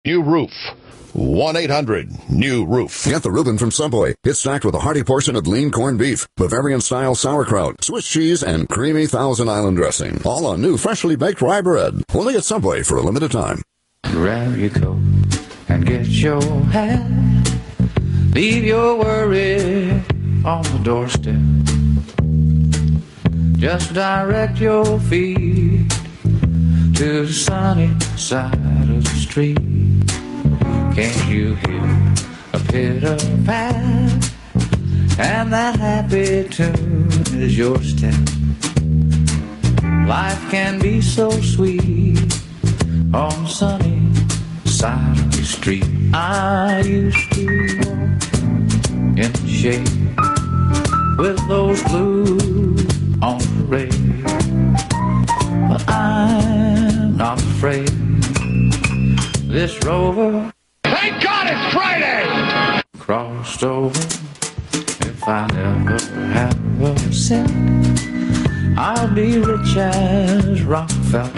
New roof. 1-800-NEW-ROOF. Get the Reuben from Subway. It's stacked with a hearty portion of lean corned beef, Bavarian-style sauerkraut, Swiss cheese, and creamy Thousand Island dressing. All on new, freshly baked rye bread. Only at Subway for a limited time. Grab your coat and get your hat. Leave your worry on the doorstep. Just direct your feet to the sunny side of the street. Can't you hear a pitter-pat? And that happy tune is your step. Life can be so sweet on the sunny side of the street. I used to walk in the shade with those blues on parade, but I'm not afraid. This rover, Thank God it's Friday! crossed over. If I never have a cent, I'll be rich as Rockefeller.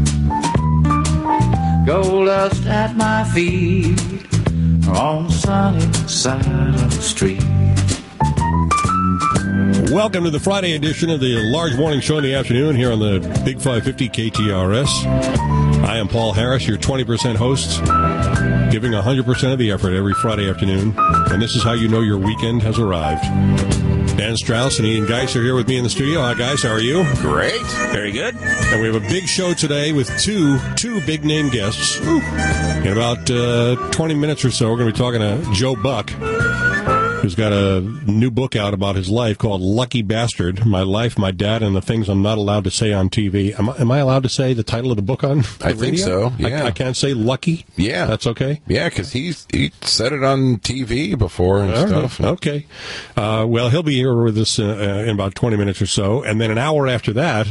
Gold dust at my feet on the sunny side of the street. Welcome to the Friday edition of the Large Morning Show in the afternoon here on the Big 550 KTRS. I am Paul Harris, your 20% host, giving 100% of the effort every Friday afternoon. And this is how you know your weekend has arrived. Dan Strauss and Ian Geis are here with me in the studio. Hi, guys. How are you? Great. Very good. And we have a big show today with two big-name guests. In about 20 minutes or so, we're going to be talking to Joe Buck, who's got a new book out about his life called Lucky Bastard, My Life, My Dad, and the Things I'm Not Allowed to Say on TV. Am I allowed to say the title of the book on the I think radio? so, yeah. I can't say Lucky? Yeah. That's okay? Yeah, because he said it on TV before and stuff. Okay. Well, he'll be here with us in about 20 minutes or so. And then an hour after that,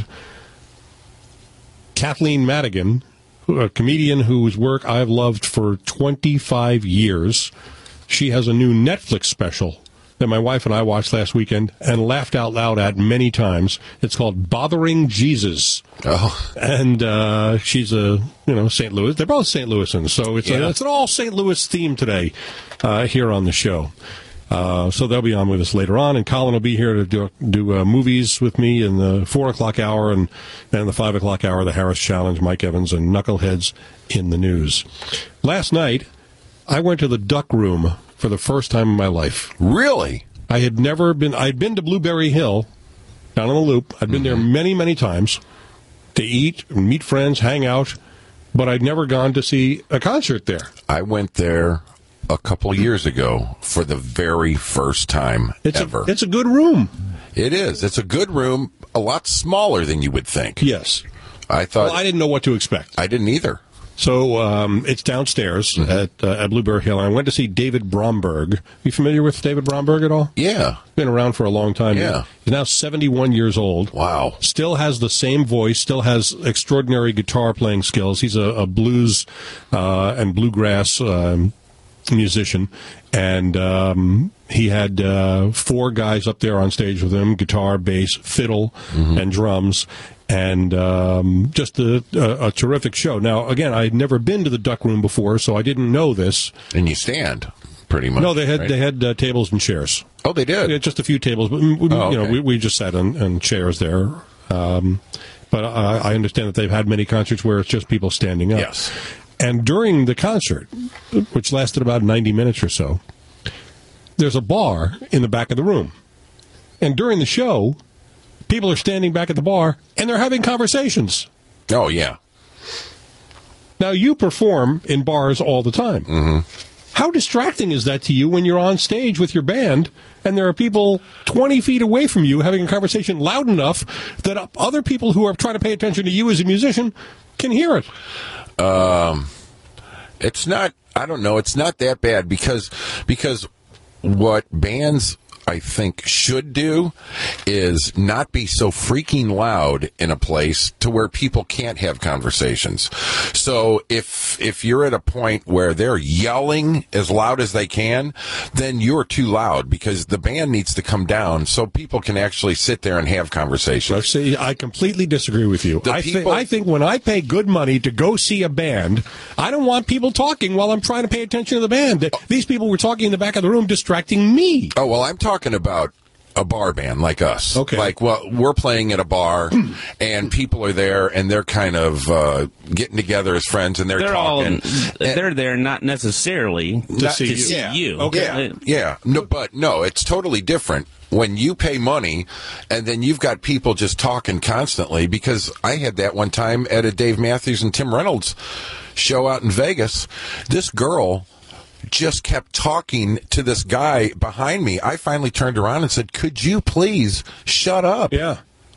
Kathleen Madigan, a comedian whose work I've loved for 25 years. She has a new Netflix special that my wife and I watched last weekend and laughed out loud at many times. It's called Bothering Jesus. Oh. And she's St. Louis. They're both St. Louisans, so it's an all St. Louis theme today here on the show. So they'll be on with us later on, and Colin will be here to do movies with me in the 4 o'clock hour, and then the 5 o'clock hour, the Harris Challenge, Mike Evans, and Knuckleheads in the News. Last night, I went to the Duck Room for the first time in my life. Really? I had never been. I'd been to Blueberry Hill, down on the Loop. I'd been there many, many times to eat, meet friends, hang out, but I'd never gone to see a concert there. I went there a couple years ago for the very first time ever. It's a good room. It is. It's a good room, a lot smaller than you would think. Yes. I thought. Well, I didn't know what to expect. I didn't either. So it's downstairs at Blueberry Hill. I went to see David Bromberg. You familiar with David Bromberg at all? Yeah. Been around for a long time. Yeah. He's now 71 years old. Wow. Still has the same voice, still has extraordinary guitar playing skills. He's a blues and bluegrass musician. And he had 4 guys up there on stage with him, guitar, bass, fiddle, and drums. And just a terrific show. Now, again, I'd never been to the Duck Room before, so I didn't know this. And you stand, pretty much. No, they had right? tables and chairs. Oh, they did? Yeah, just a few tables, but we just sat on chairs there. But I understand that they've had many concerts where it's just people standing up. Yes. And during the concert, which lasted about 90 minutes or so, there's a bar in the back of the room. And during the show, people are standing back at the bar, and they're having conversations. Oh, yeah. Now, you perform in bars all the time. Mm-hmm. How distracting is that to you when you're on stage with your band, and there are people 20 feet away from you having a conversation loud enough that other people who are trying to pay attention to you as a musician can hear it? It's not, I don't know, it's not that bad because what bands I think, should do is not be so freaking loud in a place to where people can't have conversations. So if you're at a point where they're yelling as loud as they can, then you're too loud because the band needs to come down so people can actually sit there and have conversations. See, I completely disagree with you. I think when I pay good money to go see a band, I don't want people talking while I'm trying to pay attention to the band. These people were talking in the back of the room, distracting me. Oh, well, I'm talking about a bar band like us. Okay. Like, well, we're playing at a bar, and people are there, and they're kind of getting together as friends, and they're talking. They're there not necessarily to see you. Okay. Yeah. No, it's totally different when you pay money, and then you've got people just talking constantly, because I had that one time at a Dave Matthews and Tim Reynolds show out in Vegas. This girl just kept talking to this guy behind me. I finally turned around and said, "Could you please shut up?" Yeah.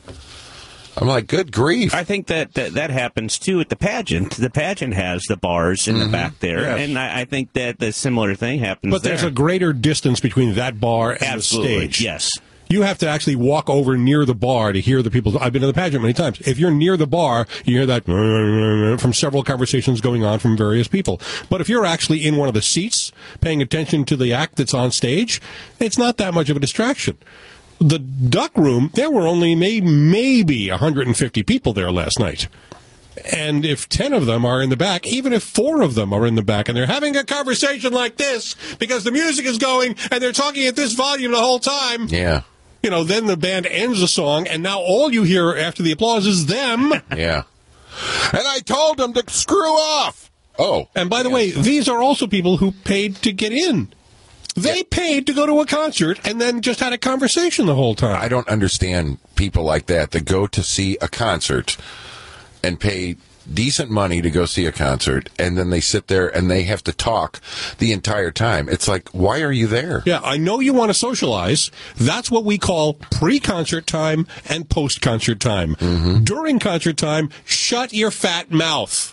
I'm like, good grief. I think that happens, too, at the pageant. The pageant has the bars in the back there, Yes. and I think that the similar thing happens But there's a greater distance between that bar and Absolutely, the stage. yes. You have to actually walk over near the bar to hear the people. I've been to the pageant many times. If you're near the bar, you hear that from several conversations going on from various people. But if you're actually in one of the seats paying attention to the act that's on stage, it's not that much of a distraction. The Duck Room, there were only maybe 150 people there last night. And if 10 of them are in the back, even if 4 of them are in the back, and they're having a conversation like this because the music is going and they're talking at this volume the whole time. Yeah. Then the band ends the song, and now all you hear after the applause is them. Yeah. And I told them to screw off. Oh. And by the way, these are also people who paid to get in. They paid to go to a concert and then just had a conversation the whole time. I don't understand people like that go to see a concert and pay decent money to go see a concert, and then they sit there and they have to talk the entire time. It's like, why are you there? Yeah, I know you want to socialize. That's what we call pre-concert time and post-concert time. Mm-hmm. During concert time, shut your fat mouth.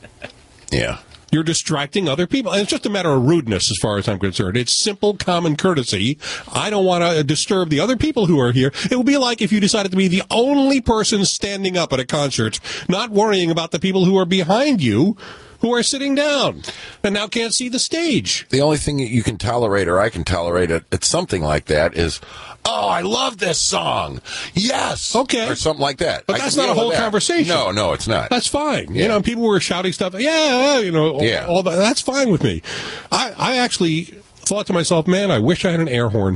Yeah. You're distracting other people. And it's just a matter of rudeness as far as I'm concerned. It's simple common courtesy. I don't want to disturb the other people who are here. It would be like if you decided to be the only person standing up at a concert, not worrying about the people who are behind you who are sitting down and now can't see the stage. The only thing that you can tolerate, or I can tolerate at something like that, is, oh, I love this song. Yes. Okay. Or something like that. But that's not a whole conversation. No, it's not. That's fine. Yeah. People were shouting stuff. All that. That's fine with me. I actually thought to myself, man, I wish I had an air horn.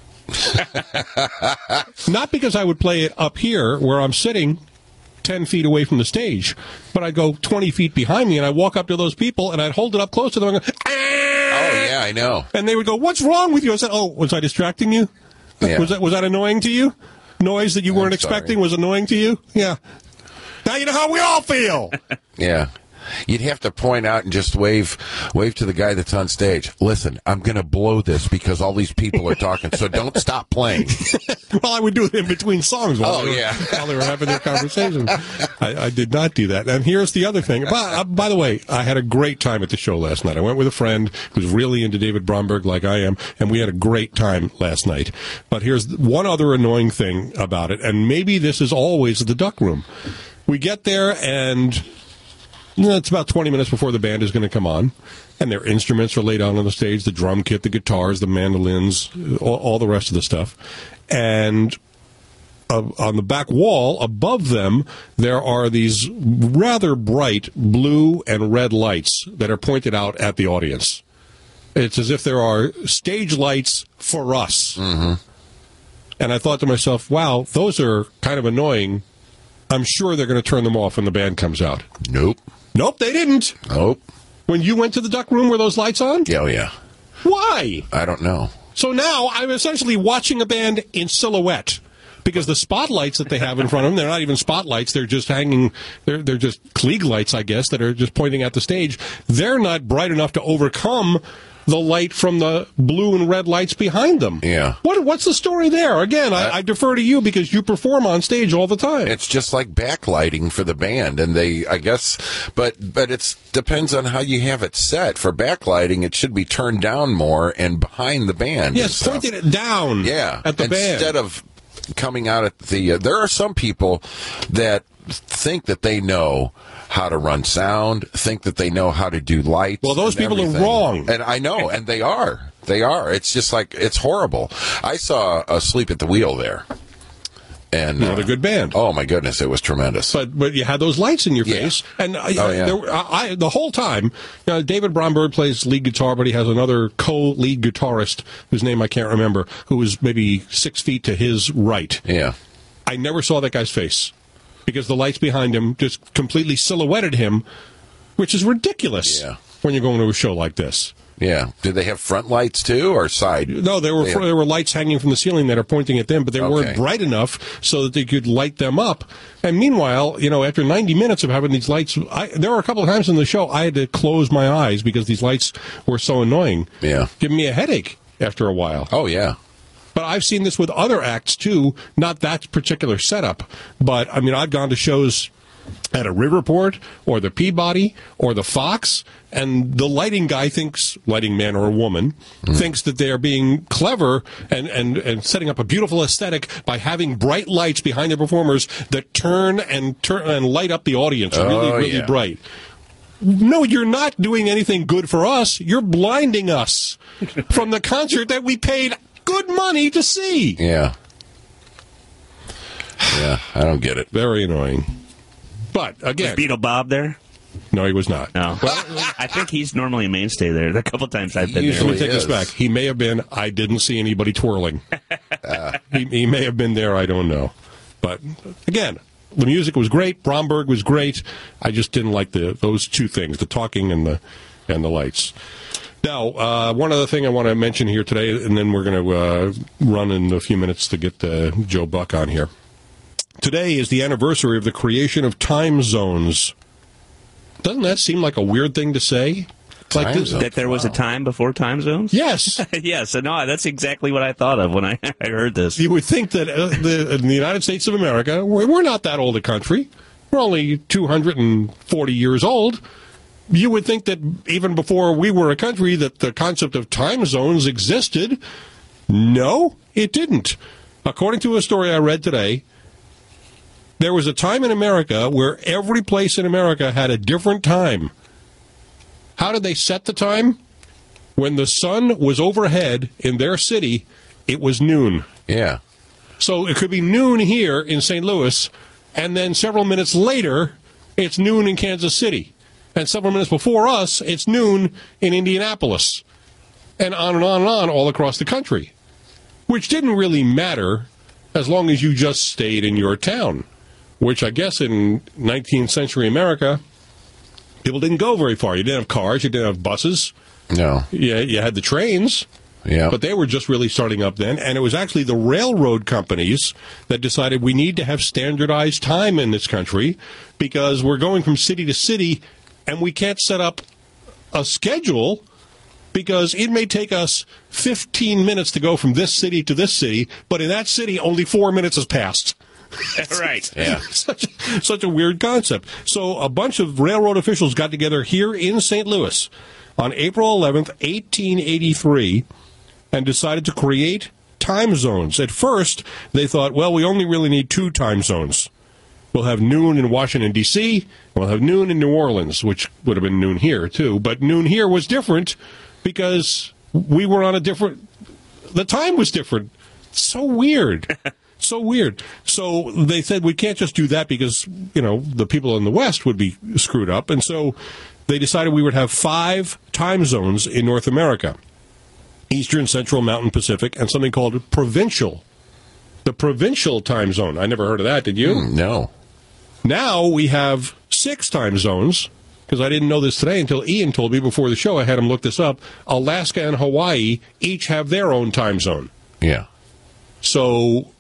Not because I would play it up here where I'm sitting 10 feet away from the stage, but I'd go 20 feet behind me and I'd walk up to those people and I'd hold it up close to them and go, ah! Oh, yeah, I know. And they would go, what's wrong with you? I said, oh, was I distracting you? Yeah. Was that annoying to you? Noise that you weren't expecting was annoying to you? Yeah. Now you know how we all feel. Yeah. You'd have to point out and just wave to the guy that's on stage. Listen, I'm going to blow this because all these people are talking, so don't stop playing. Well, I would do it in between songs while they were having their conversation. I did not do that. And here's the other thing. By the way, I had a great time at the show last night. I went with a friend who's really into David Bromberg like I am, and we had a great time last night. But here's one other annoying thing about it, and maybe this is always at the Duck Room. We get there, and it's about 20 minutes before the band is going to come on, and their instruments are laid out on the stage, the drum kit, the guitars, the mandolins, all the rest of the stuff. And on the back wall, above them, there are these rather bright blue and red lights that are pointed out at the audience. It's as if there are stage lights for us. Mm-hmm. And I thought to myself, wow, those are kind of annoying. I'm sure they're going to turn them off when the band comes out. Nope, they didn't. Nope. When you went to the Duck Room, were those lights on? Oh, yeah. Why? I don't know. So now I'm essentially watching a band in silhouette because the spotlights that they have in front of them, they're not even spotlights. They're just hanging. They're just Klieg lights, I guess, that are just pointing at the stage. They're not bright enough to overcome the light from the blue and red lights behind them. Yeah. What's the story there? Again, I defer to you because you perform on stage all the time. It's just like backlighting for the band, and I guess, but it depends on how you have it set. For backlighting, it should be turned down more and behind the band. Yes, pointing it down. Yeah, at the band instead of coming out at the. There are some people that think that they know how to run sound, think that they know how to do lights. Well, those people everything. are wrong. And I know, and they are. They are. It's just like, it's horrible. I saw Asleep at the Wheel there. And they're a good band. Oh, my goodness, it was tremendous. But you had those lights in your Yeah. face. And yeah. the whole time, David Bromberg plays lead guitar, but he has another co-lead guitarist, whose name I can't remember, who was maybe 6 feet to his right. Yeah. I never saw that guy's face, because the lights behind him just completely silhouetted him, which is ridiculous when you're going to a show like this. Yeah. Did they have front lights, too, or side? No, there were lights hanging from the ceiling that are pointing at them, but they weren't bright enough so that they could light them up. And meanwhile, after 90 minutes of having these lights, there were a couple of times in the show I had to close my eyes because these lights were so annoying. Yeah. Giving me a headache after a while. Oh, yeah. But I've seen this with other acts, too, not that particular setup. But, I've gone to shows at a Riverport or the Peabody or the Fox, and the lighting guy lighting man or woman, thinks that they are being clever and setting up a beautiful aesthetic by having bright lights behind their performers that turn and light up the audience really bright. No, you're not doing anything good for us. You're blinding us from the concert that we paid good money to see. Yeah. Yeah, I don't get it. Very annoying. But, again... Was Beatle Bob there? No, he was not. No. Well, I think he's normally a mainstay there. A couple times I've been there. Let me take this back. He may have been. I didn't see anybody twirling. He may have been there. I don't know. But, again, the music was great. Bromberg was great. I just didn't like those two things, the talking and the lights. Now, one other thing I want to mention here today, and then we're going to run in a few minutes to get Joe Buck on here. Today is the anniversary of the creation of time zones. Doesn't that seem like a weird thing to say? That there was a time before time zones? Yes. Yes. No, that's exactly what I thought of when I heard this. You would think that in the United States of America, we're not that old a country. We're only 240 years old. You would think that even before we were a country that the concept of time zones existed. No, it didn't. According to a story I read today, there was a time in America where every place in America had a different time. How did they set the time? When the sun was overhead in their city, it was noon. Yeah. So it could be noon here in St. Louis, and then several minutes later, it's noon in Kansas City. And several minutes before us, it's noon in Indianapolis. And on and on and on all across the country. Which didn't really matter as long as you just stayed in your town. Which I guess in 19th century America, people didn't go very far. You didn't have cars. You didn't have buses. No. Yeah, you had the trains. Yeah. But they were just really starting up then. And it was actually the railroad companies that decided we need to have standardized time in this country because we're going from city to city and we can't set up a schedule because it may take us 15 minutes to go from this city to this city, but in that city only 4 minutes has passed. Right. Yeah. Such a weird concept. So a bunch of railroad officials got together here in St. Louis on April 11th, 1883, and decided to create time zones. At first, they thought, well, we only really need 2 time zones. We'll have noon in Washington, D.C., and we'll have noon in New Orleans, which would have been noon here, too. But noon here was different because we were on the time was different. So weird. So weird. So they said we can't just do that because, the people in the West would be screwed up. And so they decided we would have 5 time zones in North America. Eastern, Central, Mountain, Pacific, and something called provincial. The provincial time zone. I never heard of that, did you? No. Now we have 6 time zones, because I didn't know this today until Ian told me before the show. I had him look this up. Alaska and Hawaii each have their own time zone. Yeah. So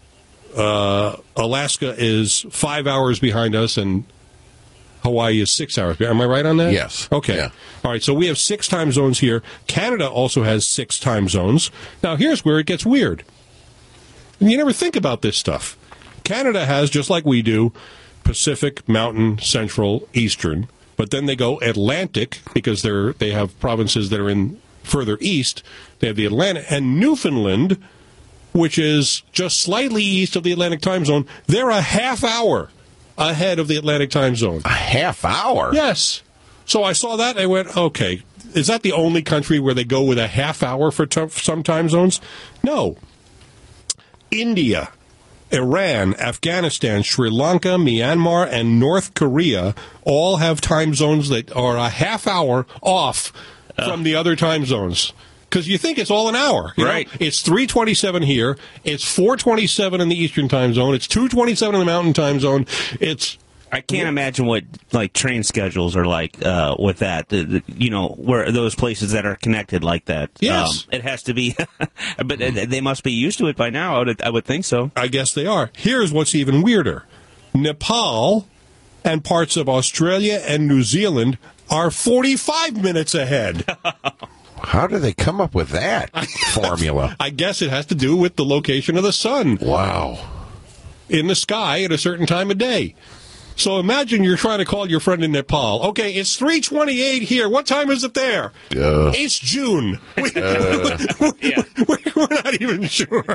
Alaska is 5 hours behind us, and Hawaii is 6 hours. Am I right on that? Yes. Okay. Yeah. All right, so we have 6 time zones here. Canada also has 6 time zones. Now, here's where it gets weird. You never think about this stuff. Canada has, just like we do, Pacific, Mountain, Central, Eastern, but then they go Atlantic because they have provinces that are in further east. They have the Atlantic, and Newfoundland, which is just slightly east of the Atlantic time zone, they're a half hour ahead of the Atlantic time zone. A half hour? Yes. So I saw that and I went, okay, is that the only country where they go with a half hour for some time zones? No. India, Iran, Afghanistan, Sri Lanka, Myanmar, and North Korea all have time zones that are a half hour off from the other time zones. Because you think it's all an hour. Right. Know? It's 3:27 here. It's 4:27 in the Eastern time zone. It's 2:27 in the Mountain time zone. I can't imagine what like train schedules are like with that. Where those places that are connected like that. Yes. It has to be, but they must be used to it by now. I would think so. I guess they are. Here's what's even weirder. Nepal and parts of Australia and New Zealand are 45 minutes ahead. How do they come up with that formula? I guess it has to do with the location of the sun. Wow. In the sky at a certain time of day. So imagine you're trying to call your friend in Nepal. Okay, it's 3:28 here. What time is it there? It's June. We're not even sure.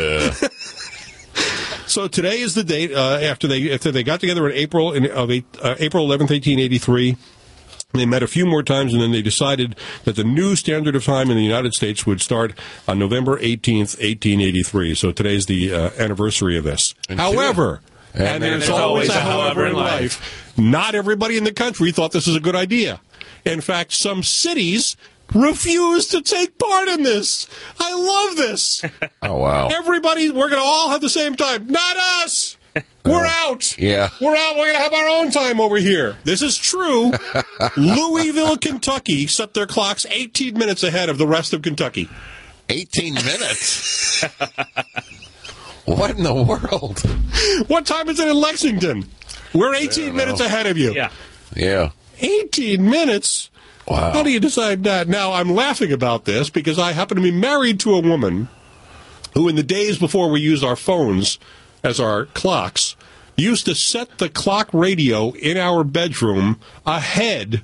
So today is the date after they got together in April 11th, 1883. They met a few more times, and then they decided that the new standard of time in the United States would start on November 18th, 1883. So today's the anniversary of this. However, and there's always a however in life, not everybody in the country thought this was a good idea. In fact, some cities refused to take part in this. I love this. Oh, wow. We're going to all have the same time. Not us. We're out. Yeah. We're out. We're going to have our own time over here. This is true. Louisville, Kentucky set their clocks 18 minutes ahead of the rest of Kentucky. 18 minutes? What in the world? What time is it in Lexington? We're 18 minutes ahead of you. Yeah. 18 minutes? Wow. How do you decide that? Now, I'm laughing about this because I happen to be married to a woman who, in the days before we used our phones as our clocks, used to set the clock radio in our bedroom ahead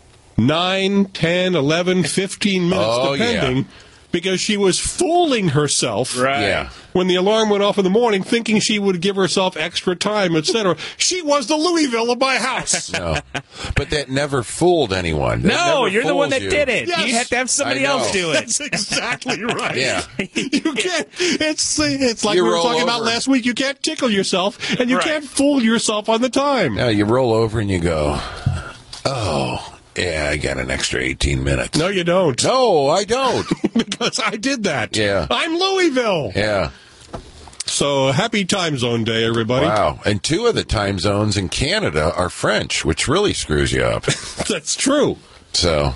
9, 10, 11, 15 minutes, depending, because she was fooling herself when the alarm went off in the morning, thinking she would give herself extra time, etc. She was the Louisville of my house. No. But that never fooled anyone. No, you're the one that did it. Yes. You have to have somebody else do it. That's exactly right. Yeah. You can't. It's like we were talking about last week. You can't tickle yourself, and you can't fool yourself on the time. No, you roll over and you go, oh, yeah, I got an extra 18 minutes. No, you don't. No, I don't. Because I did that. Yeah. I'm Louisville. Yeah. So, happy time zone day, everybody. Wow. And 2 of the time zones in Canada are French, which really screws you up. That's true. So,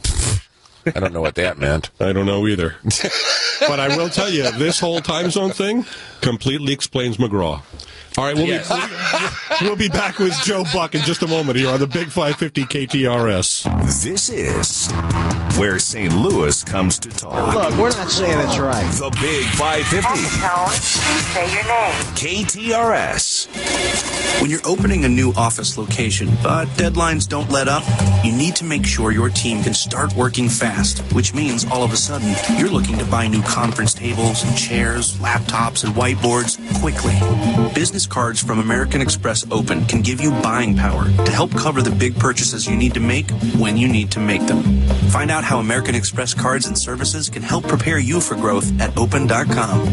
I don't know what that meant. I don't know either. But I will tell you, this whole time zone thing completely explains McGraw. All right, we'll be back with Joe Buck in just a moment here on the Big 550 KTRS. This is where St. Louis comes to talk. Look, we're not saying it's right. The Big 550. Please say your name. KTRS. When you're opening a new office location, but deadlines don't let up, you need to make sure your team can start working fast, which means all of a sudden you're looking to buy new conference tables and chairs, laptops, and whiteboards quickly. Business cards from American Express Open can give you buying power to help cover the big purchases you need to make when you need to make them. Find out how American Express cards and services can help prepare you for growth at open.com.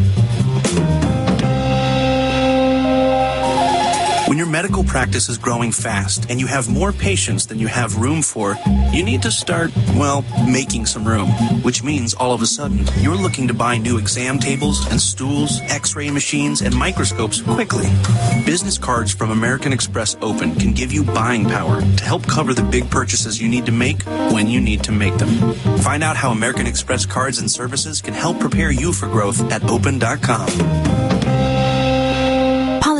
When your medical practice is growing fast and you have more patients than you have room for, you need to start, making some room, which means all of a sudden you're looking to buy new exam tables and stools, x-ray machines, and microscopes quickly. Business cards from American Express Open can give you buying power to help cover the big purchases you need to make when you need to make them. Find out how American Express cards and services can help prepare you for growth at open.com.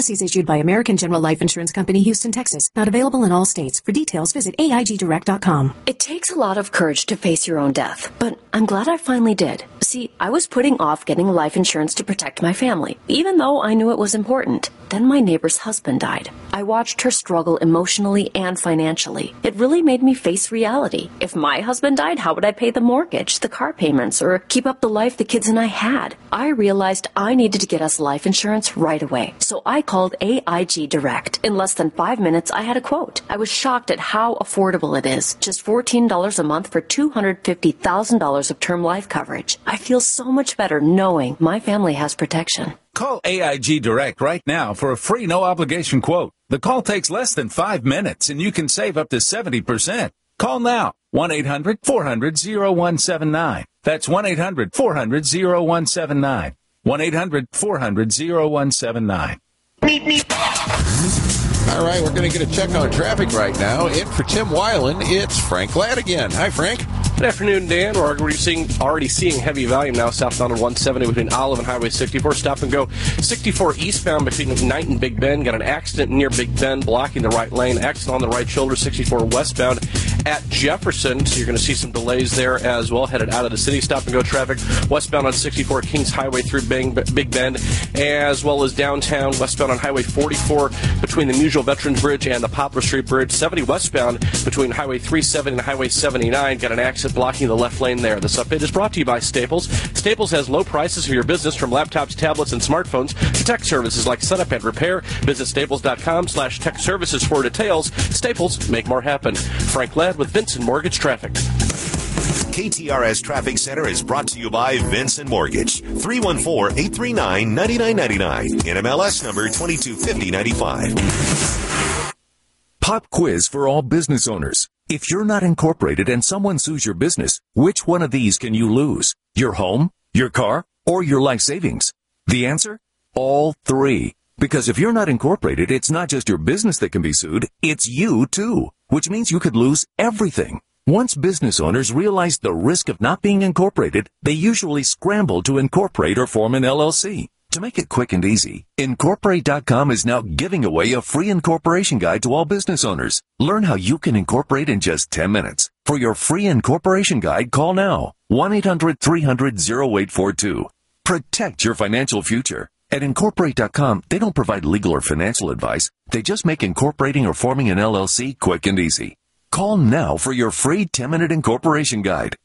Policies issued by American General Life Insurance Company, Houston, Texas. Not available in all states. For details, visit AIGdirect.com. It takes a lot of courage to face your own death, but I'm glad I finally did. See, I was putting off getting life insurance to protect my family, even though I knew it was important. Then my neighbor's husband died. I watched her struggle emotionally and financially. It really made me face reality. If my husband died, how would I pay the mortgage, the car payments, or keep up the life the kids and I had? I realized I needed to get us life insurance right away. So I called AIG Direct. In less than 5 minutes, I had a quote. I was shocked at how affordable it is. Just $14 a month for $250,000 of term life coverage. I feel so much better knowing my family has protection. Call AIG Direct right now for a free no-obligation quote. The call takes less than 5 minutes, and you can save up to 70%. Call now. 1-800-400-0179. That's 1-800-400-0179. 1-800-400-0179. All right, we're going to get a check on traffic right now. In for Tim Weiland, it's Frank Ladd again. Hi, Frank. Good afternoon, Dan. We're already seeing heavy volume now southbound on 170 between Olive and Highway 64. Stop and go 64 eastbound between Knight and Big Bend. Got an accident near Big Bend blocking the right lane. Accident on the right shoulder, 64 westbound at Jefferson. So you're going to see some delays there as well, headed out of the city. Stop and go traffic westbound on 64 Kings Highway through Big Bend, as well as downtown westbound on Highway 44 between the Musial Veterans Bridge and the Poplar Street Bridge. 70 westbound between Highway 370 and Highway 79. Got an accident blocking the left lane there. This update is brought to you by Staples. Staples has low prices for your business, from laptops, tablets, and smartphones to tech services like setup and repair. Visit staples.com/tech services for details. Staples, make more happen. Frank Ladd with Vincent Mortgage Traffic. KTRS Traffic Center is brought to you by Vincent Mortgage. 314-839-9999. NMLS number 225095. Pop quiz for all business owners. If you're not incorporated and someone sues your business, which one of these can you lose? Your home, your car, or your life savings? The answer? All three. Because if you're not incorporated, it's not just your business that can be sued, it's you too, which means you could lose everything. Once business owners realize the risk of not being incorporated, they usually scramble to incorporate or form an LLC. To make it quick and easy, Incorporate.com is now giving away a free incorporation guide to all business owners. Learn how you can incorporate in just 10 minutes. For your free incorporation guide, call now. 1-800-300-0842. Protect your financial future. At Incorporate.com, they don't provide legal or financial advice. They just make incorporating or forming an LLC quick and easy. Call now for your free 10-minute incorporation guide.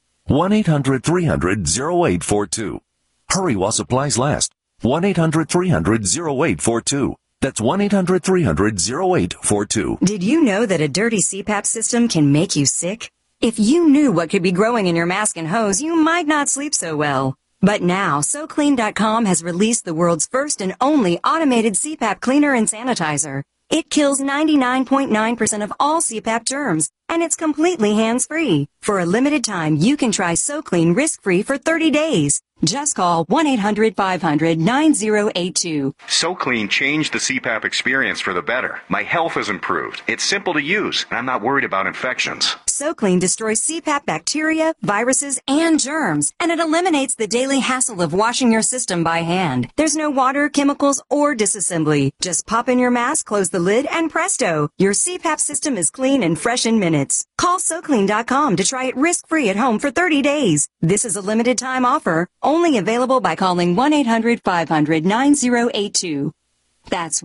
1-800-300-0842. Hurry while supplies last. 1-800-300-0842. That's 1-800-300-0842. Did you know that a dirty CPAP system can make you sick? If you knew what could be growing in your mask and hose, you might not sleep so well. But now, SoClean.com has released the world's first and only automated CPAP cleaner and sanitizer. It kills 99.9% of all CPAP germs, and it's completely hands-free. For a limited time, you can try SoClean risk-free for 30 days. Just call 1-800-500-9082. SoClean changed the CPAP experience for the better. My health has improved. It's simple to use, and I'm not worried about infections. SoClean destroys CPAP bacteria, viruses, and germs, and it eliminates the daily hassle of washing your system by hand. There's no water, chemicals, or disassembly. Just pop in your mask, close the lid, and presto, your CPAP system is clean and fresh in minutes. Call SoClean.com to try it risk-free at home for 30 days. This is a limited time offer, only available by calling 1-800-500-9082. That's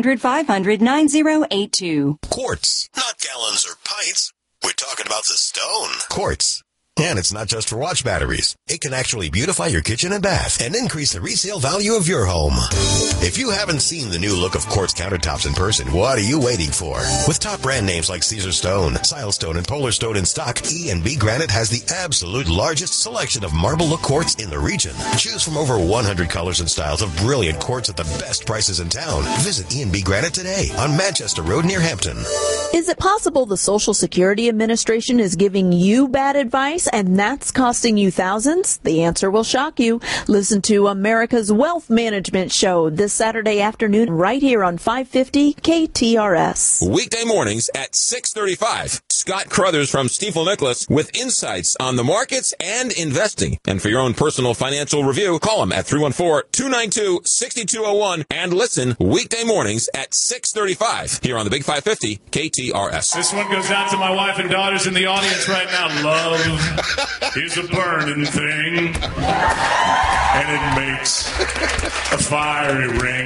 1-800-500-9082. Quarts, not gallons or pints. We're talking about the stone. Quarts. And it's not just for watch batteries. It can actually beautify your kitchen and bath and increase the resale value of your home. If you haven't seen the new look of Quartz countertops in person, what are you waiting for? With top brand names like Caesar Stone, Silestone, and Polar Stone in stock, E&B Granite has the absolute largest selection of marble look quartz in the region. Choose from over 100 colors and styles of brilliant quartz at the best prices in town. Visit E&B Granite today on Manchester Road near Hampton. Is it possible the Social Security Administration is giving you bad advice? price and that's costing you thousands? The answer will shock you. Listen to America's Wealth Management Show this Saturday afternoon right here on 550 KTRS. Weekday mornings at 6:35. Scott Crothers from Stifel Nicholas with insights on the markets and investing. And for your own personal financial review, call him at 314-292-6201 and listen weekday mornings at 6:35 here on the Big 550 KTRS. This one goes out to my wife and daughters in the audience right now. Love is a burning thing, and it makes a fiery ring.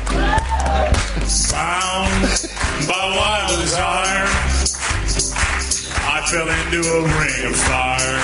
Bound by wild desire, I fell into a ring of fire.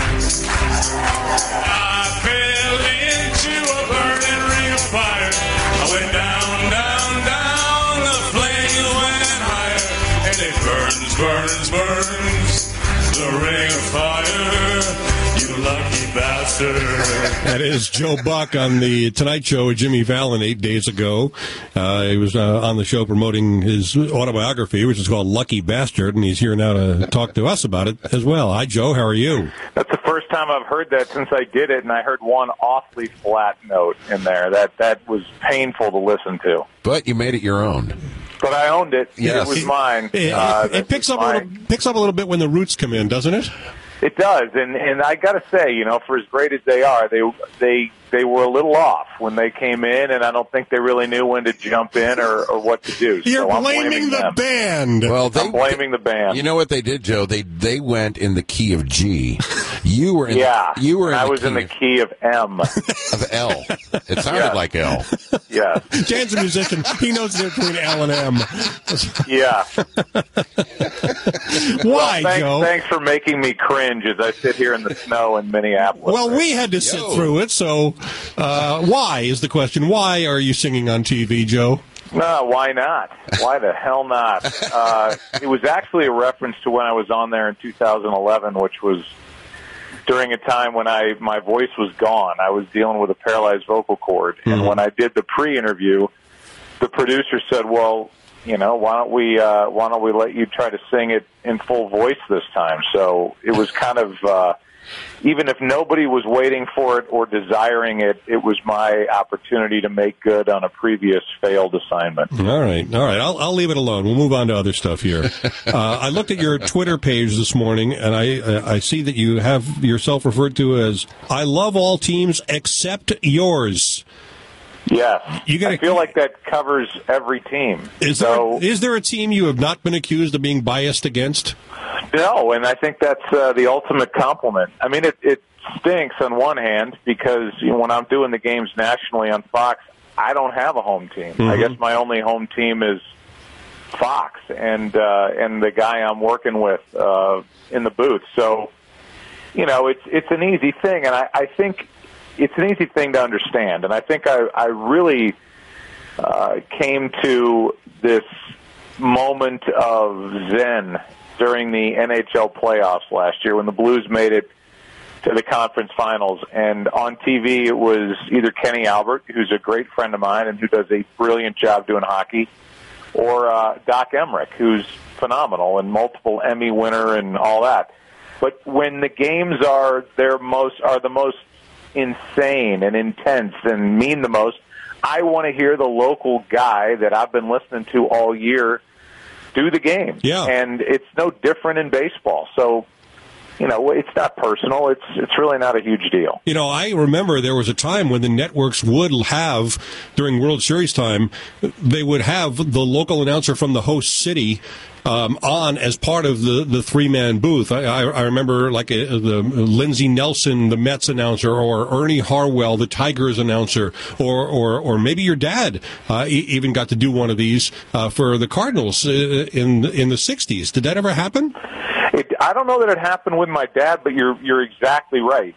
I fell into a burning ring of fire. I went down, down, down, the flames went higher, and it burns, burns, burns, the ring of fire, you lucky bastard. That is Joe Buck on the Tonight Show with Jimmy Fallon 8 days ago. He was on the show promoting his autobiography, which is called Lucky Bastard, and he's here now to talk to us about it as well. Hi, Joe. How are you? That's the first time I've heard that since I did it, and I heard one awfully flat note in there. That was painful to listen to. But you made it your own. But I owned it. Yes. It was mine. It picks up a little bit when the roots come in, doesn't it? It does, and I got to say, for as great as they are, they were a little off when they came in, and I don't think they really knew when to jump in or what to do. You're so blaming the band. Well, I'm blaming the band. You know what they did, Joe? They went in the key of G. You were in I was in the key of M. Of L. It sounded like L. Yeah. Jan's a musician. He knows the difference between L and M. Yeah. Why, Joe? Joe? Thanks for making me cringe as I sit here in the snow in Minneapolis. Well, we had to sit through it, so why is the question. Why are you singing on TV, Joe? No, why not? Why the hell not? It was actually a reference to when I was on there in 2011, which was during a time when my voice was gone. I was dealing with a paralyzed vocal cord, and when I did the pre-interview, the producer said, "Well, why don't we let you try to sing it in full voice this time?" So it was kind of even if nobody was waiting for it or desiring it, it was my opportunity to make good on a previous failed assignment. All right. I'll leave it alone. We'll move on to other stuff here. I looked at your Twitter page this morning, and I see that you have yourself referred to as "I love all teams except yours." Yes. I feel like that covers every team. Is there a team you have not been accused of being biased against? No, and I think that's the ultimate compliment. I mean, it stinks on one hand because when I'm doing the games nationally on Fox, I don't have a home team. Mm-hmm. I guess my only home team is Fox and the guy I'm working with in the booth. So, it's an easy thing, and I think it's an easy thing to understand. And I think I really came to this moment of zen during the NHL playoffs last year when the Blues made it to the conference finals. And on TV, it was either Kenny Albert, who's a great friend of mine and who does a brilliant job doing hockey, or Doc Emmerich, who's phenomenal and multiple Emmy winner and all that. But when the games are the most insane and intense and mean the most, I want to hear the local guy that I've been listening to all year do the game. Yeah. And it's no different in baseball. So, it's not personal. It's really not a huge deal. I remember there was a time when the networks would have, during World Series time, they would have the local announcer from the host city on as part of the three-man booth. I remember the Lindsey Nelson, the Mets announcer, or Ernie Harwell, the Tigers announcer, or maybe your dad even got to do one of these for the Cardinals in the 60s. Did that ever happen? I don't know that it happened with my dad, but you're exactly right.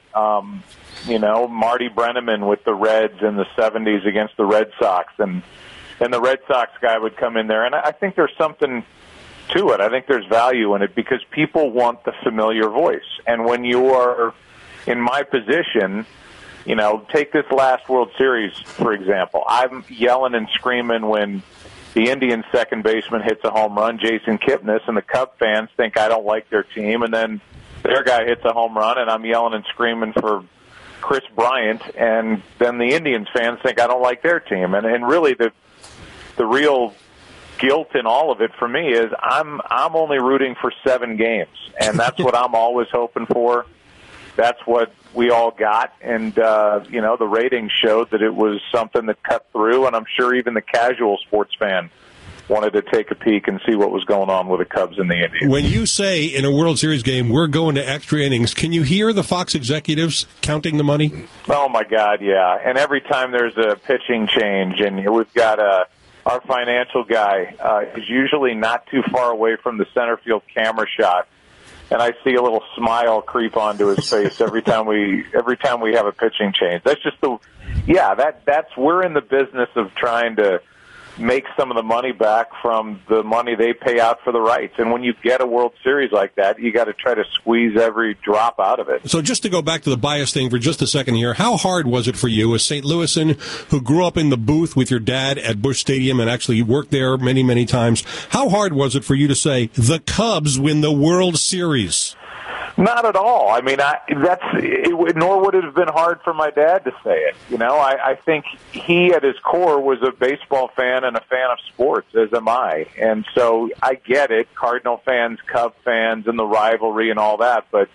Marty Brenneman with the Reds in the 70s against the Red Sox, and the Red Sox guy would come in there, and I think there's something to it. I think there's value in it because people want the familiar voice. And when you are in my position, take this last World Series, for example. I'm yelling and screaming when the Indians' second baseman hits a home run, Jason Kipnis, and the Cub fans think I don't like their team. And then their guy hits a home run, and I'm yelling and screaming for Chris Bryant, and then the Indians fans think I don't like their team. And really the real guilt in all of it for me is I'm only rooting for 7 games, and that's what I'm always hoping for. That's what we all got, and the ratings showed that it was something that cut through, and I'm sure even the casual sports fan wanted to take a peek and see what was going on with the Cubs and the Indians. When you say in a World Series game, we're going to extra innings, can you hear the Fox executives counting the money? Oh, my God, yeah. And every time there's a pitching change, and we've got our financial guy is usually not too far away from the center field camera shot, and I see a little smile creep onto his face every time we have a pitching change. That's just that's we're in the business of trying to make some of the money back from the money they pay out for the rights. And when you get a World Series like that, you got to try to squeeze every drop out of it. So just to go back to the bias thing for just a second here, how hard was it for you, a St. Louisan who grew up in the booth with your dad at Busch Stadium and actually worked there many, many times, how hard was it for you to say, the Cubs win the World Series? Not at all. I mean, nor would it have been hard for my dad to say it. I think he, at his core, was a baseball fan and a fan of sports, as am I. And so I get it, Cardinal fans, Cub fans, and the rivalry and all that. But,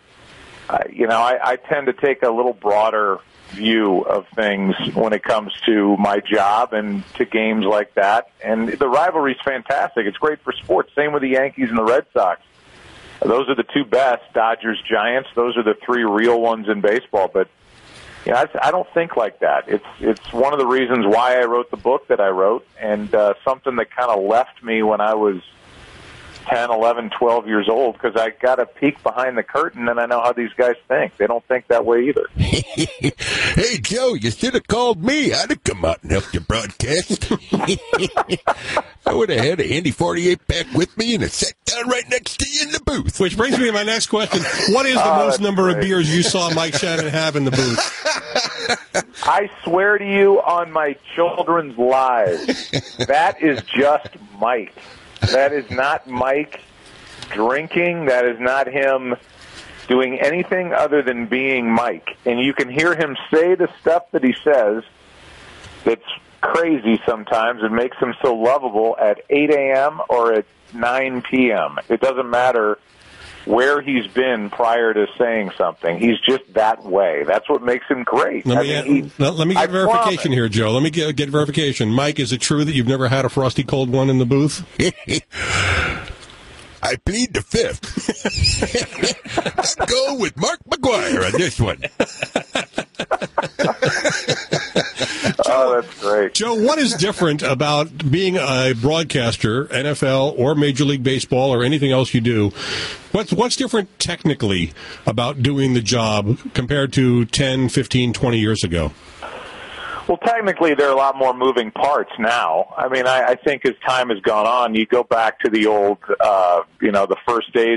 I tend to take a little broader view of things when it comes to my job and to games like that. And the rivalry's fantastic. It's great for sports. Same with the Yankees and the Red Sox. Those are the 2 best, Dodgers, Giants. Those are the 3 real ones in baseball. But I don't think like that. It's one of the reasons why I wrote the book that I wrote, and something that kind of left me when I was 10, 11, 12 years old, because I got a peek behind the curtain, and I know how these guys think. They don't think that way either. Hey, Joe, you should have called me. I'd have come out and helped you broadcast. I would have had a handy 48-pack with me and have sat down right next to you in the booth. Which brings me to my next question. What is the most number of beers you saw Mike Shannon have in the booth? I swear to you on my children's lives, that is just Mike. That is not Mike drinking. That is not him doing anything other than being Mike. And you can hear him say the stuff that he says that's crazy sometimes. It makes him so lovable at 8 a.m. or at 9 p.m. It doesn't matter where he's been prior to saying something. He's just that way. That's what makes him great. Let me get verification here, Joe. Let me get verification. Mike, is it true that you've never had a frosty cold one in the booth? I plead the fifth. I'd go with Mark McGuire on this one. Oh, that's great. Joe, what is different about being a broadcaster, NFL or Major League Baseball or anything else you do? What's different technically about doing the job compared to 10, 15, 20 years ago? Well, technically, there are a lot more moving parts now. I mean, I think as time has gone on, you go back to the old, the first days,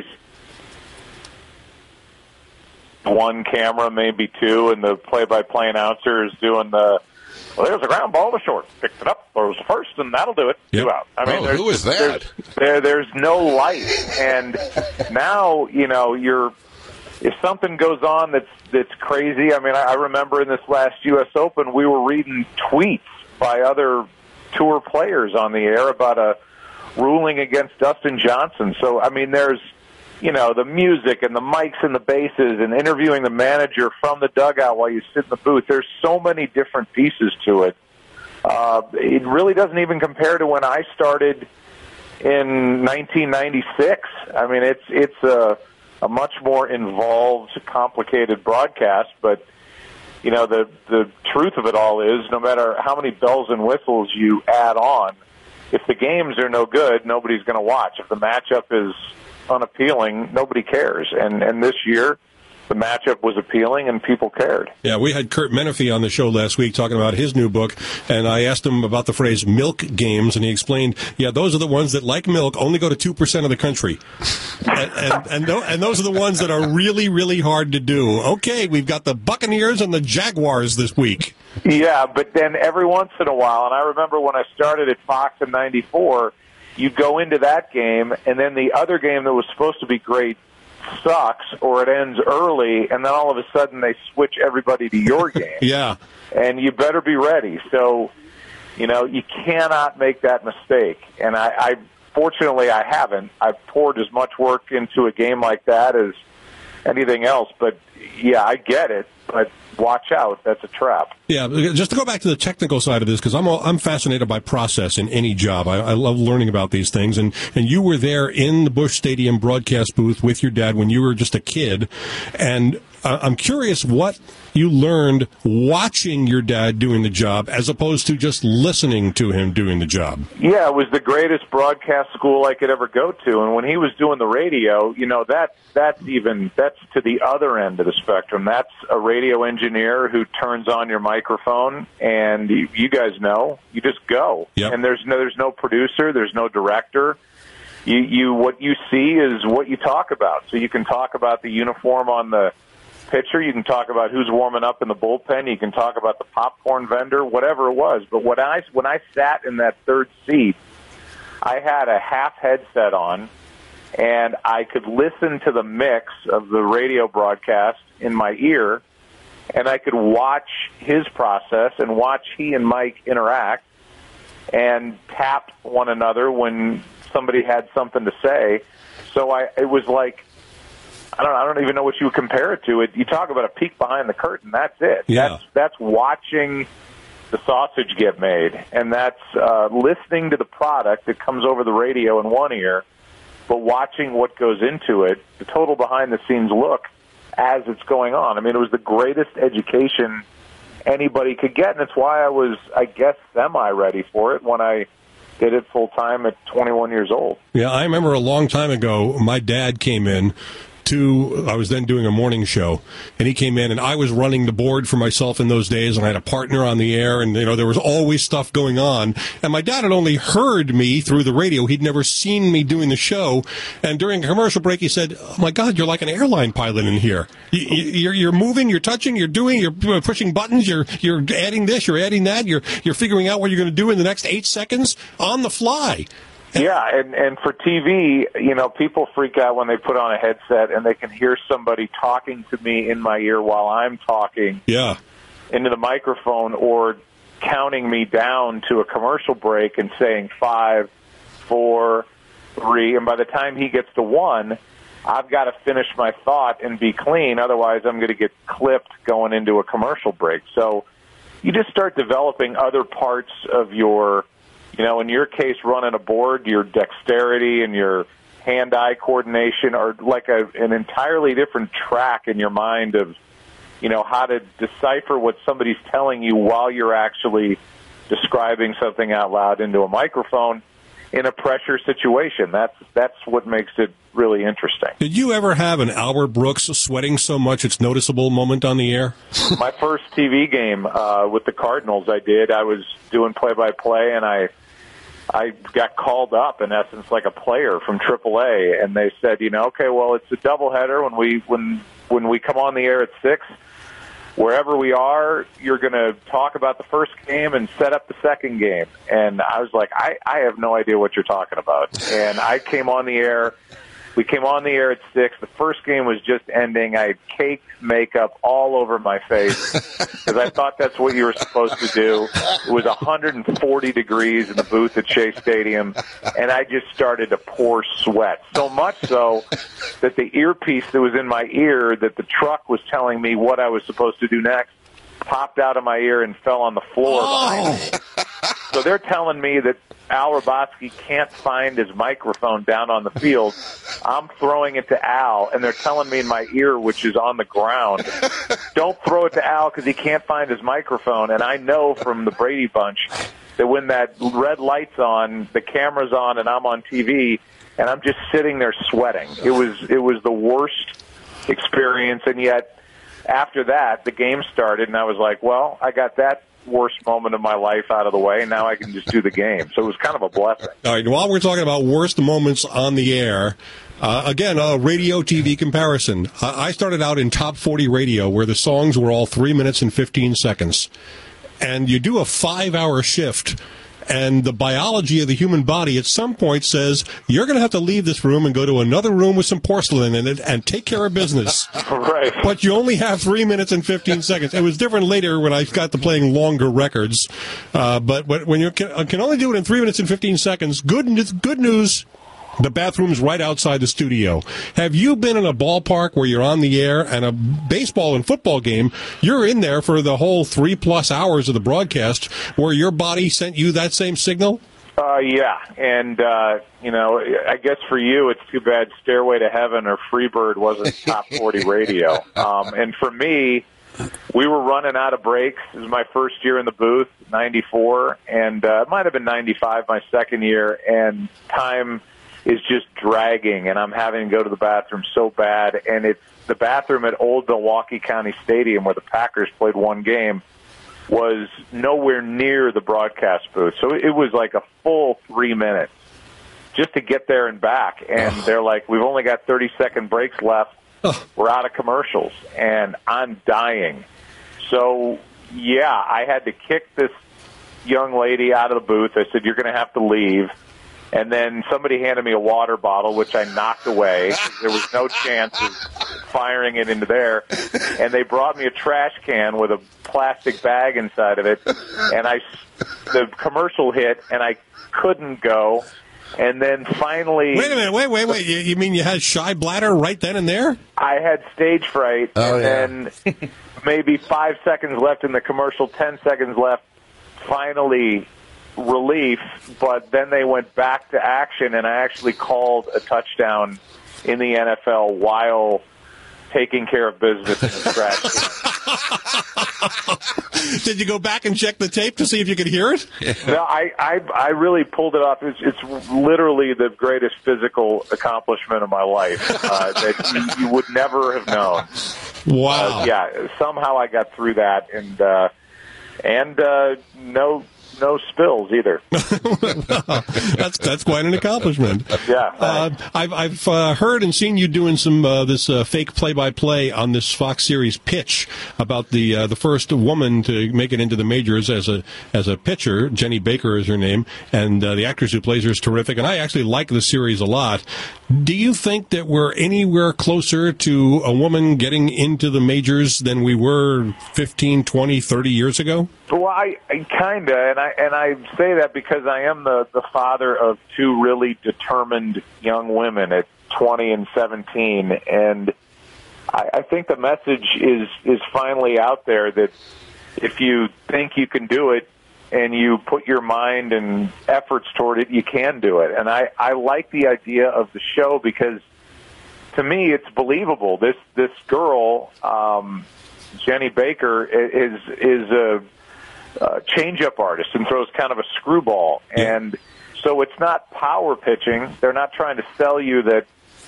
1 camera, maybe 2, and the play-by-play announcer is doing there's a ground ball to short. Picked it up. There was the first, and that'll do it. Yep. 2 out. I mean, who is that? There's no light, and now if something goes on that's crazy. I mean, I remember in this last U.S. Open, we were reading tweets by other tour players on the air about a ruling against Dustin Johnson. So, I mean, there's the music and the mics and the bases and interviewing the manager from the dugout while you sit in the booth. There's so many different pieces to it. It really doesn't even compare to when I started in 1996. I mean, it's a much more involved, complicated broadcast, but the truth of it all is, no matter how many bells and whistles you add on, if the games are no good, nobody's going to watch. If the matchup is unappealing, nobody cares. And this year, the matchup was appealing and people cared. Yeah, we had Kurt Menefee on the show last week talking about his new book, and I asked him about the phrase milk games, and he explained, those are the ones that, like milk, only go to 2% of the country. and those are the ones that are really, really hard to do. Okay, we've got the Buccaneers and the Jaguars this week. Yeah, but then every once in a while, and I remember when I started at Fox in 94, you go into that game, and then the other game that was supposed to be great sucks or it ends early, and then all of a sudden they switch everybody to your game. Yeah. And you better be ready. So, you cannot make that mistake. And I fortunately, I haven't. I've poured as much work into a game like that as anything else. But, yeah, I get it. But watch out. That's a trap. Yeah, just to go back to the technical side of this, because I'm fascinated by process in any job. I love learning about these things. And you were there in the Busch Stadium broadcast booth with your dad when you were just a kid. And I'm curious what you learned watching your dad doing the job as opposed to just listening to him doing the job. Yeah, it was the greatest broadcast school I could ever go to. And when he was doing the radio, that's to the other end of the spectrum. That's a radio engineer who turns on your microphone, and you guys know, you just go. Yep. And there's no producer, there's no director. You what you see is what you talk about. So you can talk about the uniform on the pitcher, you can talk about who's warming up in the bullpen, you can talk about the popcorn vendor, whatever it was. But when I sat in that third seat, I had a half headset on, and I could listen to the mix of the radio broadcast in my ear, and I could watch his process and watch he and Mike interact and tap one another when somebody had something to say. So it was like, I don't even know what you would compare it to. You talk about a peek behind the curtain. That's it. Yeah. That's watching the sausage get made, and that's listening to the product that comes over the radio in one ear, but watching what goes into it, the total behind-the-scenes look as it's going on. I mean, it was the greatest education anybody could get, and it's why I was, I guess, semi-ready for it when I did it full-time at 21 years old. Yeah, I remember a long time ago, my dad came in I was then doing a morning show, and he came in, and I was running the board for myself in those days, and I had a partner on the air, and there was always stuff going on. And my dad had only heard me through the radio; he'd never seen me doing the show. And during a commercial break, he said, "Oh my God, you're like an airline pilot in here. You're moving, you're touching, you're doing, you're pushing buttons, you're adding this, you're adding that, you're figuring out what you're going to do in the next 8 seconds on the fly." Yeah, and for TV, people freak out when they put on a headset and they can hear somebody talking to me in my ear while I'm talking into the microphone, or counting me down to a commercial break and saying 5, 4, 3, and by the time he gets to 1, I've got to finish my thought and be clean, otherwise I'm going to get clipped going into a commercial break. So you just start developing other parts of your, in your case, running a board, your dexterity and your hand-eye coordination are like an entirely different track in your mind of, how to decipher what somebody's telling you while you're actually describing something out loud into a microphone in a pressure situation. That's what makes it really interesting. Did you ever have an Albert Brooks sweating so much it's noticeable moment on the air? My first TV game with the Cardinals, I was doing play-by-play, and I got called up, in essence, like a player from AAA, and they said, okay, well, it's a doubleheader. When we come on the air at 6, wherever we are, you're going to talk about the first game and set up the second game. And I was like, I have no idea what you're talking about. And I came on the air. We came on the air at 6. The first game was just ending. I had caked makeup all over my face because I thought that's what you were supposed to do. It was 140 degrees in the booth at Shea Stadium, and I just started to pour sweat. So much so that the earpiece that was in my ear that the truck was telling me what I was supposed to do next popped out of my ear and fell on the floor behind me. So they're telling me that Al Robotsky can't find his microphone down on the field. I'm throwing it to Al, and they're telling me in my ear, which is on the ground, don't throw it to Al because he can't find his microphone. And I know from the Brady Bunch that when that red light's on, the camera's on, and I'm on TV, and I'm just sitting there sweating. It was the worst experience, and yet after that, the game started, and I was like, well, I got that worst moment of my life out of the way, and now I can just do the game. So it was kind of a blessing. All right, while we're talking about worst moments on the air, again, a radio TV comparison. I started out in Top 40 radio where the songs were all 3 minutes and 15 seconds. And you do a 5-hour shift, and the biology of the human body at some point says you're going to have to leave this room and go to another room with some porcelain in it and take care of business. Right. But you only have 3 minutes and 15 seconds. It was different later when I got to playing longer records. But when you can only do it in 3 minutes and 15 seconds, good news. The bathroom's right outside the studio. Have you been in a ballpark where you're on the air and a baseball and football game, you're in there for the whole 3+ hours of the broadcast where your body sent you that same signal? Yeah, and, I guess for you it's too bad Stairway to Heaven or Freebird wasn't top 40 radio. And for me, we were running out of breaks. It was my first year in the booth, 94, and it might have been 95, my second year, and time is just dragging, and I'm having to go to the bathroom so bad. And it's the bathroom at Old Milwaukee County Stadium, where the Packers played one game, was nowhere near the broadcast booth. So it was like a full 3 minutes just to get there and back. And they're like, we've only got 30-second breaks left. We're out of commercials. And I'm dying. So, yeah, I had to kick this young lady out of the booth. I said, you're going to have to leave. And then somebody handed me a water bottle, which I knocked away. There was no chance of firing it into there. And they brought me a trash can with a plastic bag inside of it. And the commercial hit, and I couldn't go. And then finally... Wait a minute, wait. You mean you had shy bladder right then and there? I had stage fright, then maybe 5 seconds left in the commercial, 10 seconds left, finally... relief, but then they went back to action, and I actually called a touchdown in the NFL while taking care of business in the scratch. Did you go back and check the tape to see if you could hear it? No, I really pulled it off. It's literally the greatest physical accomplishment of my life that you would never have known. Wow. Somehow I got through that, and no spills either. That's quite an accomplishment. Yeah. I've heard and seen you doing some this fake play-by-play on this Fox series Pitch about the first woman to make it into the majors as a pitcher. Jenny Baker is her name, and the actress who plays her is terrific. And I actually like the series a lot. Do you think that we're anywhere closer to a woman getting into the majors than we were 15, 20, 30 years ago? Well, I kind of, and I say that because I am the father of two really determined young women at 20 and 17, and I think the message is finally out there that if you think you can do it and you put your mind and efforts toward it, you can do it. And I like the idea of the show because, to me, it's believable. This girl, Jenny Baker, is a change-up artist and throws kind of a screwball. And so it's not power pitching. They're not trying to sell you that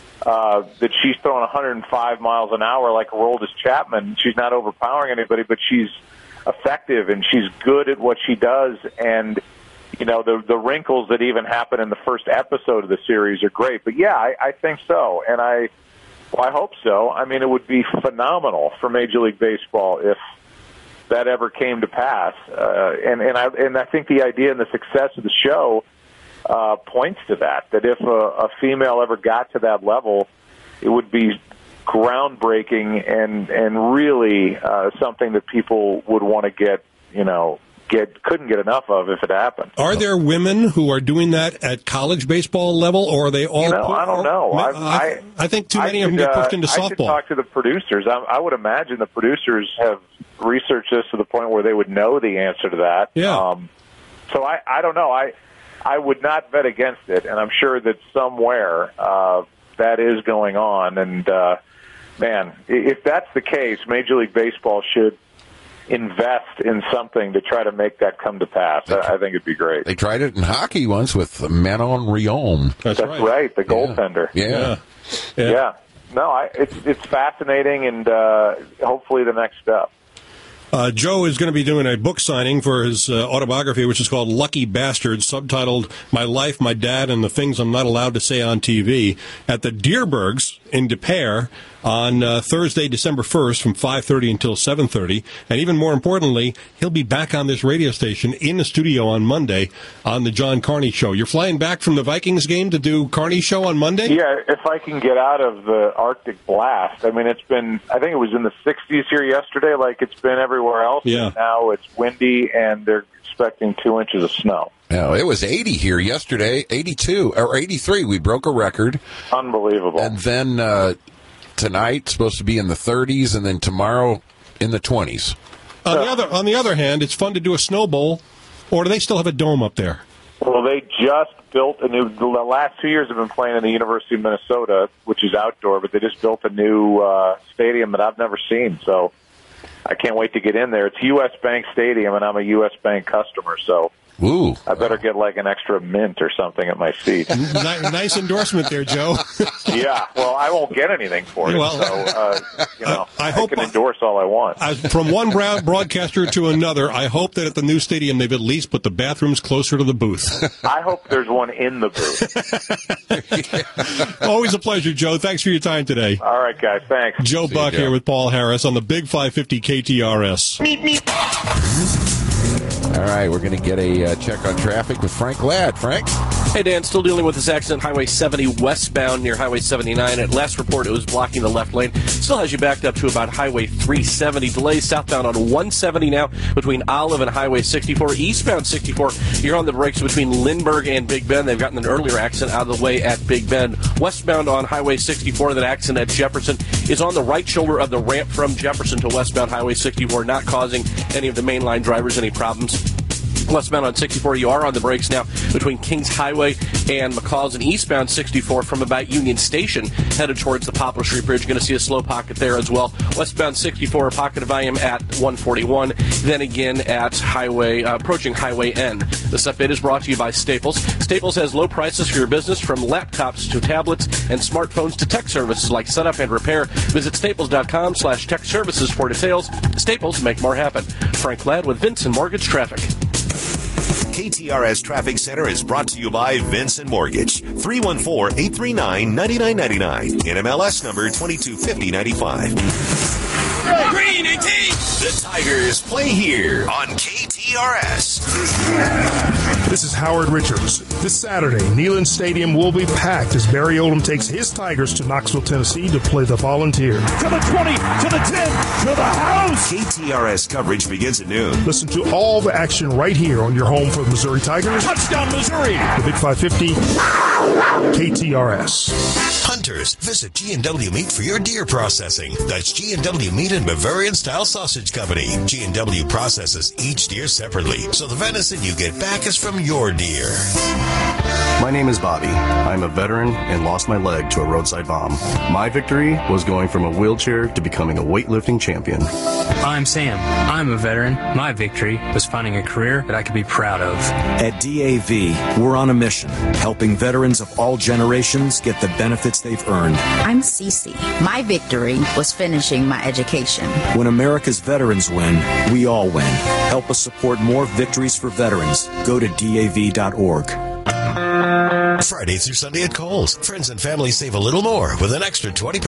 she's throwing 105 miles an hour like Aroldis Chapman. She's not overpowering anybody, but she's effective and she's good at what she does. And, the wrinkles that even happen in the first episode of the series are great. But, yeah, I think so. And I hope so. I mean, it would be phenomenal for Major League Baseball if that ever came to pass. And I think the idea and the success of the show points to that if a female ever got to that level, it would be groundbreaking and really something that people would want to couldn't get enough of if it happened. Are there women who are doing that at college baseball level, or are they all... I don't know. I think too many of them get pushed into softball. I should talk to the producers. I would imagine the producers have researched this to the point where they would know the answer to that. Yeah. So I don't know. I would not bet against it, and I'm sure that somewhere that is going on. And, man, if that's the case, Major League Baseball should invest in something to try to make that come to pass. I think it'd be great. They tried it in hockey once with Manon Rhéaume. That's right, the goaltender. Yeah. No, it's fascinating, and hopefully the next step. Joe is going to be doing a book signing for his autobiography, which is called Lucky Bastard, subtitled My Life, My Dad, and the Things I'm Not Allowed to Say on TV, at the Dierbergs in De Pere on Thursday, December 1st from 5:30 until 7:30. And even more importantly, he'll be back on this radio station in the studio on Monday on the John Carney Show. You're flying back from the Vikings game to do Carney Show on Monday? Yeah, if I can get out of the Arctic blast. I mean, it's been, I think it was in the 60s here yesterday, like it's been everywhere else. Yeah. And now it's windy, and they're expecting 2 inches of snow. No, it was 80 here yesterday, 82, or 83. We broke a record. Unbelievable. And then tonight, supposed to be in the 30s, and then tomorrow in the 20s. On the other hand, it's fun to do a snow bowl, or do they still have a dome up there? Well, they just built a new, the last 2 years have been playing in the University of Minnesota, which is outdoor, but they just built a new stadium that I've never seen, so I can't wait to get in there. It's U.S. Bank Stadium, and I'm a U.S. Bank customer, so ooh, I better get like an extra mint or something at my seat. Nice endorsement there, Joe. Yeah, well, I won't get anything for it, so I can endorse all I want. From one broadcaster to another, I hope that at the new stadium they've at least put the bathrooms closer to the booth. I hope there's one in the booth. Always a pleasure, Joe. Thanks for your time today. All right, guys, thanks. Joe Buck here with Paul Harris on the Big 550 KTRS. All right, we're going to get a check on traffic with Frank Ladd. Frank? Hey, Dan, still dealing with this accident, Highway 70 westbound near Highway 79. At last report, it was blocking the left lane. Still has you backed up to about Highway 370. Delays southbound on 170 now between Olive and Highway 64. Eastbound 64, you're on the brakes between Lindbergh and Big Bend. They've gotten an earlier accident out of the way at Big Bend. Westbound on Highway 64, that accident at Jefferson is on the right shoulder of the ramp from Jefferson to westbound Highway 64, not causing any of the mainline drivers any problems. Westbound on 64, you are on the brakes now between Kings Highway and McCall's, and eastbound 64 from about Union Station headed towards the Poplar Street Bridge. Going to see a slow pocket there as well. Westbound 64, a pocket of volume at 141, then again at Highway, approaching Highway N. This update is brought to you by Staples. Staples has low prices for your business, from laptops to tablets and smartphones to tech services like setup and repair. Visit staples.com/tech services for details. Staples, make more happen. Frank Ladd with Vincent Mortgage Traffic. KTRS Traffic Center is brought to you by Vincent Mortgage. 314-839-9999. NMLS number 225095. Green 18! The Tigers play here on KTRS. This is Howard Richards. This Saturday, Neyland Stadium will be packed as Barry Odom takes his Tigers to Knoxville, Tennessee to play the Volunteer. To the 20, to the 10, to the house! KTRS coverage begins at noon. Listen to all the action right here on your home for the Missouri Tigers. Touchdown, Missouri! The Big 550, KTRS. Hunters, visit G&W Meat for your deer processing. That's G&W Meat and Bavarian-style sausage company. G&W processes each deer separately, so the venison you get back is from your deer. My name is Bobby. I'm a veteran and lost my leg to a roadside bomb. My victory was going from a wheelchair to becoming a weightlifting champion. I'm Sam. I'm a veteran. My victory was finding a career that I could be proud of. At DAV, we're on a mission, helping veterans of all generations get the benefits they've earned. I'm Cece. My victory was finishing my education. When America's veterans win, we all win. Help us support more victories for veterans. Go to DAV.org. Friday through Sunday at Kohl's. Friends and family save a little more with an extra 20%.